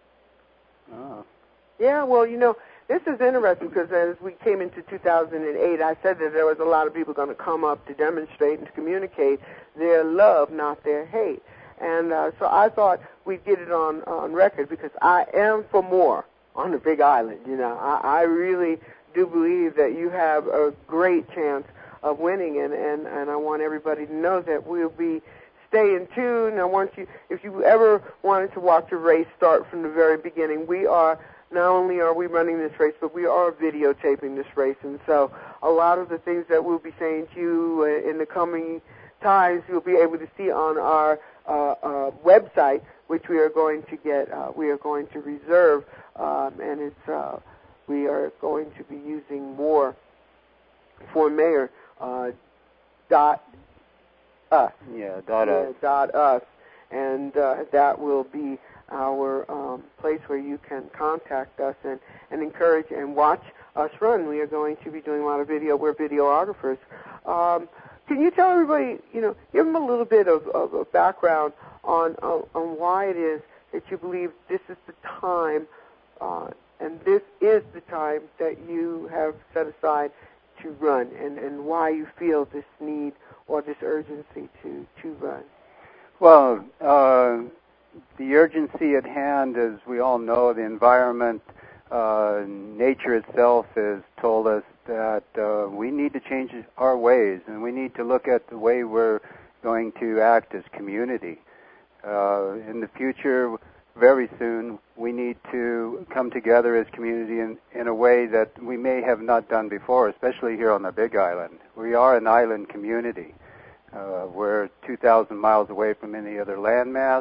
Oh. Yeah, well, you know, this is interesting because as we came into two thousand eight, I said that there was a lot of people going to come up to demonstrate and to communicate their love, not their hate. And uh, so I thought we'd get it on, on record because I am for more on the Big Island. You know, I, I really do believe that you have a great chance of winning, and, and, and I want everybody to know that we'll be staying tuned. I want you, if you ever wanted to watch a race start from the very beginning, we are not only are we running this race, but we are videotaping this race. And so a lot of the things that we'll be saying to you in the coming times, you'll be able to see on our uh, uh, website, which we are going to get, uh, we are going to reserve, um, and it's uh, we are going to be using more for mayor uh, dot us. Yeah, dot yeah, us. Dot us, and uh, that will be our um, place where you can contact us and, and encourage and watch us run. We are going to be doing a lot of video. We're videographers. Um, can you tell everybody, you know, give them a little bit of, of a background on, on on why it is that you believe this is the time, uh, and this is the time that you have set aside to run, and, and why you feel this need or this urgency to, to run? Well, uh, the urgency at hand, as we all know, the environment, uh, nature itself has told us that uh, we need to change our ways, and we need to look at the way we're going to act as community. Uh, in the future, very soon, we need to come together as community in, in a way that we may have not done before, especially here on the Big Island. We are an island community. Uh, we're two thousand miles away from any other landmass,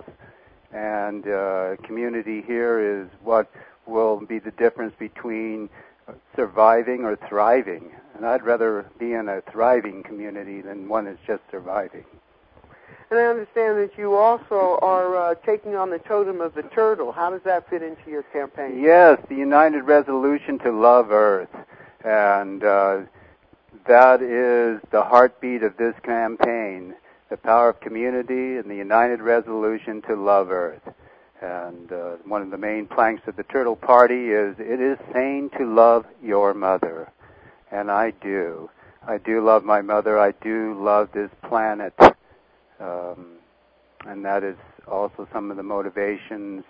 and uh, community here is what will be the difference between surviving or thriving. And I'd rather be in a thriving community than one that's just surviving. And I understand that you also are uh, taking on the totem of the turtle. How does that fit into your campaign? Yes, the United Resolution to Love Earth. And uh, that is the heartbeat of this campaign, the power of community and the United Resolution to Love Earth. And uh, one of the main planks of the Turtle Party is, it is sane to love your mother. And I do. I do love my mother. I do love this planet. Um, and that is also some of the motivations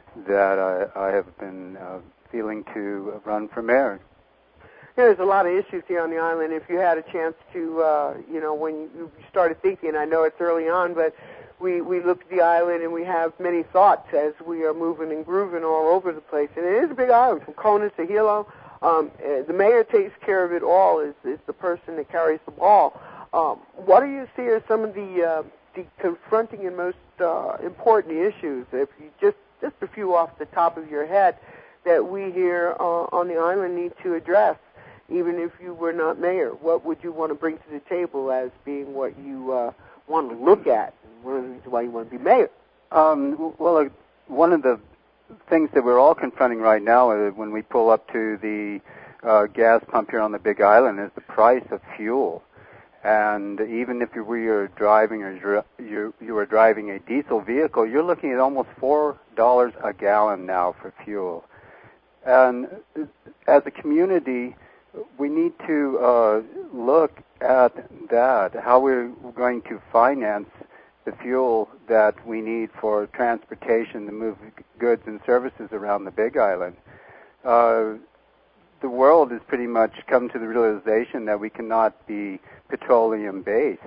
that I, I have been uh, feeling to run for mayor. Yeah, there's a lot of issues here on the island. If you had a chance to, uh, you know, when you started thinking, I know it's early on, but we, we look at the island and we have many thoughts as we are moving and grooving all over the place. And it is a big island, from Kona to Hilo. Um, uh, the mayor takes care of it all, is, is the person that carries the ball. Um, what do you see are some of the, uh, the confronting and most uh, important issues, if you just, just a few off the top of your head, that we here uh, on the island need to address, even if you were not mayor? What would you want to bring to the table as being what you uh, want to look at, and one of the reasons why you want to be mayor? Um, well, uh, one of the things that we're all confronting right now uh, when we pull up to the uh, gas pump here on the Big Island is the price of fuel. And even if you were driving or you you were driving a diesel vehicle, you're looking at almost four dollars a gallon now for fuel. And as a community, we need to uh, look at that, how we're going to finance the fuel that we need for transportation to move goods and services around the Big Island. Uh, the world has pretty much come to the realization that we cannot be petroleum-based.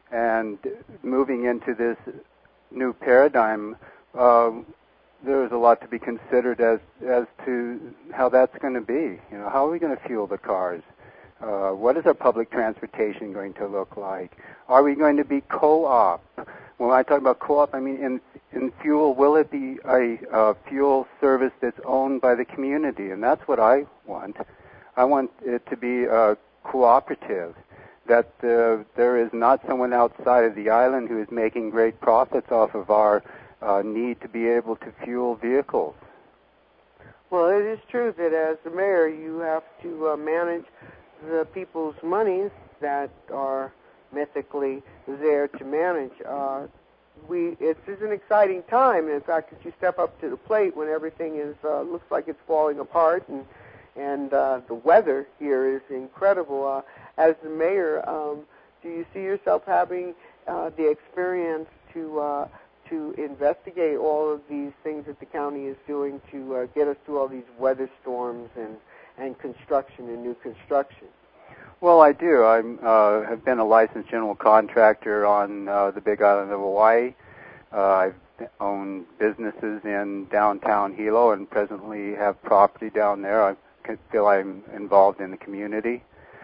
And moving into this new paradigm, uh, there's a lot to be considered as as to how that's going to be. You know, how are we going to fuel the cars? Uh, what is our public transportation going to look like? Are we going to be co-op? When I talk about co-op, I mean in in fuel. Will it be a, a fuel service that's owned by the community? And that's what I want. I want it to be a cooperative, that uh, there is not someone outside of the island who is making great profits off of our uh, need to be able to fuel vehicles. Well, it is true that as the mayor, you have to uh, manage the people's monies that are mythically there to manage. Uh, we it is an exciting time. In fact, as you step up to the plate when everything is uh, looks like it's falling apart, and and uh, the weather here is incredible. Uh, as the mayor, um, do you see yourself having uh, the experience to uh, to investigate all of these things that the county is doing to uh, get us through all these weather storms and, and construction and new construction? Well, I do. I uh, have been a licensed general contractor on uh, the Big Island of Hawaii. Uh, I've owned businesses in downtown Hilo and presently have property down there. I feel I'm involved in the community.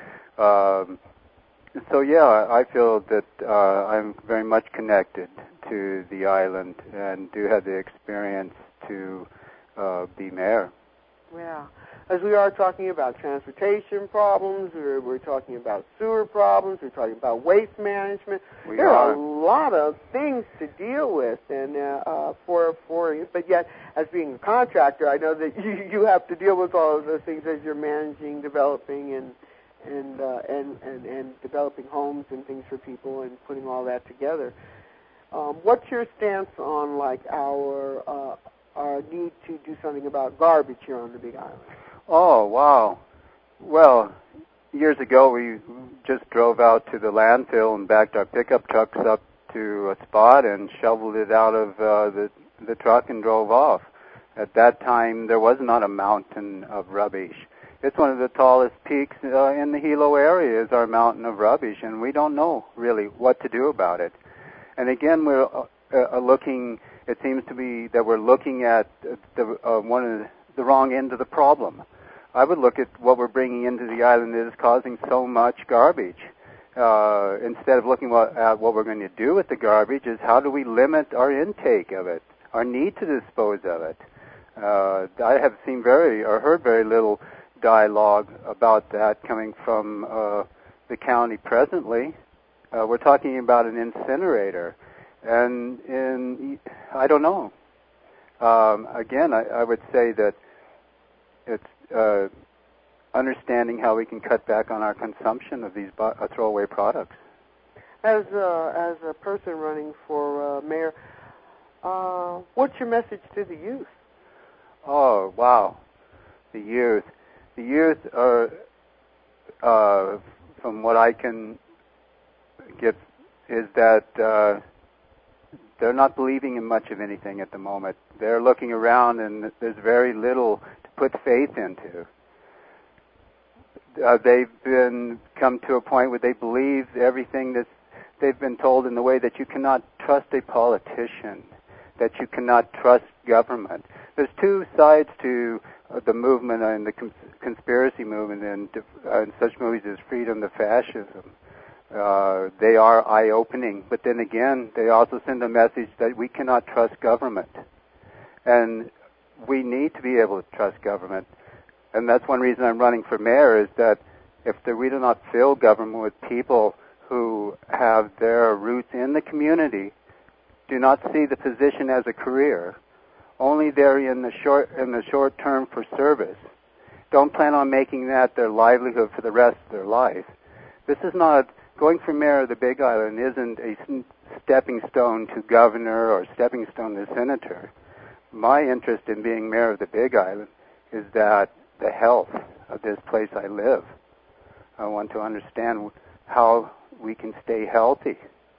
Um, so, yeah, I feel that uh, I'm very much connected to the island and do have the experience to uh, be mayor. Yeah. As we are talking about transportation problems, we're, we're talking about sewer problems, we're talking about waste management. We there are. are a lot of things to deal with, and uh, uh, for for you. But yet, as being a contractor, I know that you, you have to deal with all of those things as you're managing, developing, and and, uh, and and and developing homes and things for people, and putting all that together. Um, what's your stance on like our uh, our need to do something about garbage here on the Big Island? Oh, wow. Well, years ago we just drove out to the landfill and backed our pickup trucks up to a spot and shoveled it out of uh, the, the truck and drove off. At that time, there was not a mountain of rubbish. It's one of the tallest peaks uh, in the Hilo area is our mountain of rubbish, and we don't know really what to do about it. And again, we're uh, uh, looking, it seems to be that we're looking at the, uh, one of the, the wrong end of the problem. I would look at what we're bringing into the island that is causing so much garbage. Uh, instead of looking what, at what we're going to do with the garbage is how do we limit our intake of it, our need to dispose of it. Uh, I have seen very, or heard very little dialogue about that coming from uh, the county presently. Uh, we're talking about an incinerator. And in, I don't know. Um, again, I, I would say that it's uh, understanding how we can cut back on our consumption of these bo- uh, throwaway products. As uh, as a person running for uh, mayor, uh, what's your message to the youth? Oh, wow. The youth. The youth are, uh, from what I can get, is that uh, they're not believing in much of anything at the moment. They're looking around and there's very little to put faith into. Uh, they've been come to a point where they believe everything that they've been told in the way that you cannot trust a politician, that you cannot trust government. There's two sides to uh, the movement and the cons- conspiracy movement and uh, in such movies as Freedom to Fascism. Uh, they are eye-opening, but then again, they also send a message that we cannot trust government. And we need to be able to trust government. And that's one reason I'm running for mayor, is that if the, we do not fill government with people who have their roots in the community, do not see the position as a career, only there in the short in the short term for service, don't plan on making that their livelihood for the rest of their life. This is not, going for mayor of the Big Island isn't a stepping stone to governor or stepping stone to senator. My interest in being mayor of the Big Island is that the health of this place I live. I want to understand how we can stay healthy.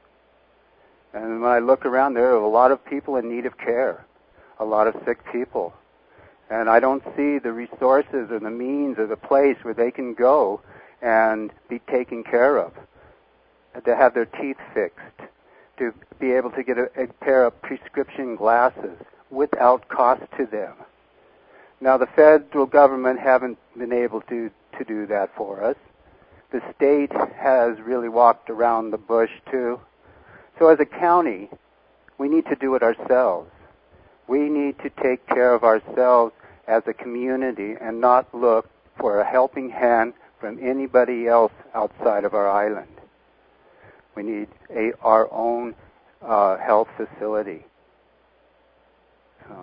And when I look around, there are a lot of people in need of care, a lot of sick people. And I don't see the resources or the means or the place where they can go and be taken care of, to have their teeth fixed, to be able to get a, a pair of prescription glasses without cost to them. Now, the federal government haven't been able to, to do that for us. The state has really walked around the bush, too. So as a county, we need to do it ourselves. We need to take care of ourselves as a community and not look for a helping hand from anybody else outside of our island. We need a, our own uh, health facility. So.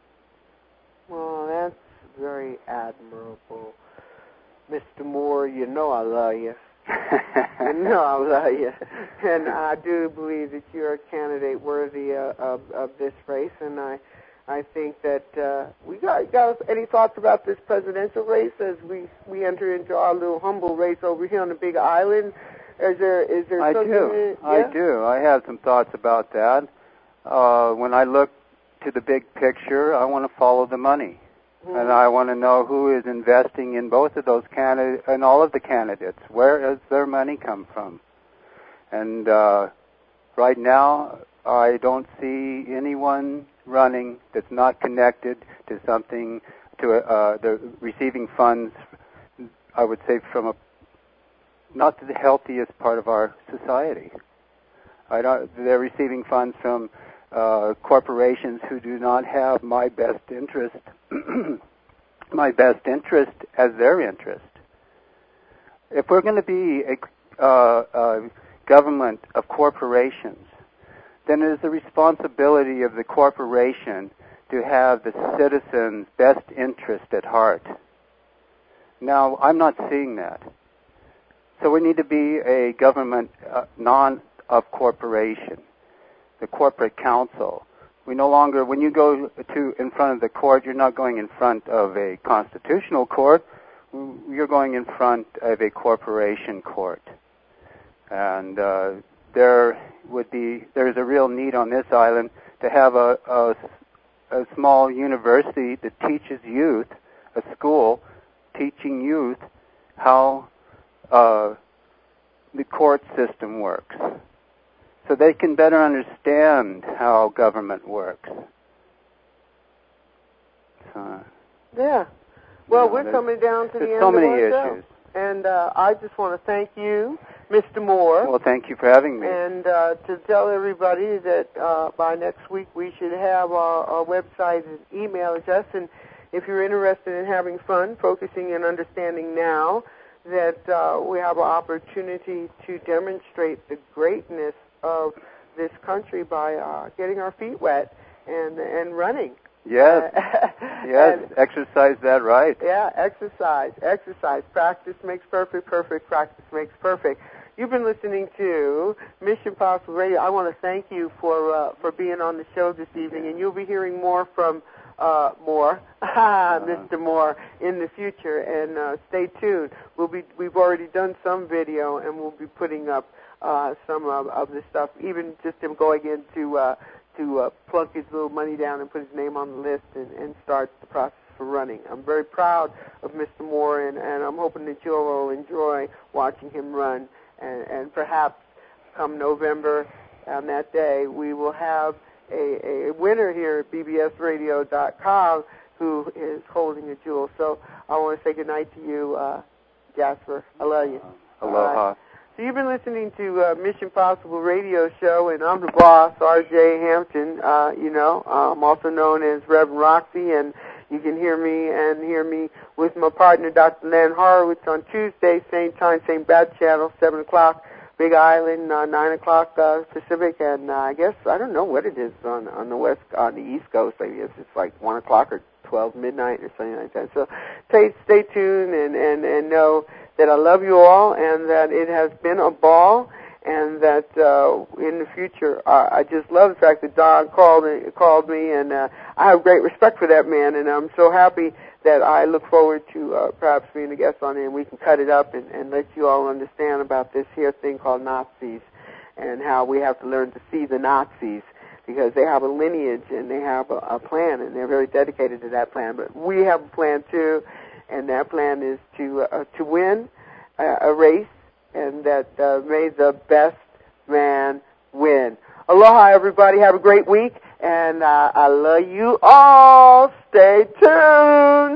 Well, that's very admirable. Mister Moore, you know I love you. You know I love you. And I do believe that you're a candidate worthy uh, of, of this race, and I I think that uh, we got, got any thoughts about this presidential race as we, we enter into our little humble race over here on the Big Island? Is there is there I something? do. Yeah? I do. I have some thoughts about that. Uh, when I look to the big picture, I want to follow the money. Mm-hmm. And I want to know who is investing in both of those candidates and all of the candidates. Where does their money come from? And uh, right now, I don't see anyone running that's not connected to something, to uh, the receiving funds, I would say, from a not the healthiest part of our society. I don't, they're receiving funds from uh, corporations who do not have my best interest, my best interest as their interest. If we're going to be a, uh, a government of corporations, then it is the responsibility of the corporation to have the citizens' best interest at heart. Now, I'm not seeing that. So we need to be a government uh, non of corporation, the corporate council. We no longer, when you go to in front of the court, you're not going in front of a constitutional court. You're going in front of a corporation court. And uh, there would be, there's a real need on this island to have a, a, a small university that teaches youth, a school teaching youth how uh, the court system works, so they can better understand how government works. So, yeah. Well, you know, we're coming down to the end so of many our show. issues. And uh, I just want to thank you, Mister Moore. Well, thank you for having me. And uh, to tell everybody that uh, by next week we should have our, our website and email address. And if you're interested in having fun, focusing and understanding now that uh, we have an opportunity to demonstrate the greatness of this country by uh, getting our feet wet and and running. Yes, yes, and, exercise that right. Yeah, exercise, exercise. Practice makes perfect, perfect practice makes perfect. You've been listening to Mission Possible Radio. I want to thank you for uh, for being on the show this evening, and you'll be hearing more from uh, Moore, Mister Moore, in the future. And uh, stay tuned. We'll be we've already done some video, and we'll be putting up uh, some of, of the stuff, even just him going into uh, to uh, plunk his little money down and put his name on the list and, and start the process for running. I'm very proud of Mister Moore, and, and I'm hoping that you all will enjoy watching him run. And, and perhaps come November, on that day, we will have a, a winner here at B B S radio dot com who is holding a jewel. So I want to say good night to you, uh, Jasper. I love you. Aloha. Right. So you've been listening to uh, Mission Possible Radio Show, and I'm the boss, R J Hampton. Uh, you know, I'm also known as Reverend Roxy, and you can hear me and hear me with my partner, Doctor Len Horowitz, on Tuesday, same time, same bat channel, seven o'clock, Big Island, uh, nine o'clock uh, Pacific, and uh, I guess, I don't know what it is on, on the west, on the East Coast. I guess it's like one o'clock or twelve midnight or something like that. So stay, stay tuned and, and, and know that I love you all and that it has been a ball. And that uh, in the future, uh, I just love the fact that Don called me, called me, and uh, I have great respect for that man, and I'm so happy that I look forward to uh, perhaps being a guest on it, and we can cut it up and, and let you all understand about this here thing called Nazis and how we have to learn to see the Nazis because they have a lineage and they have a, a plan, and they're very dedicated to that plan. But we have a plan too, and that plan is to uh, to win uh, a race. And that uh, may the best man win. Aloha, everybody. Have a great week. And uh, I love you all. Stay tuned.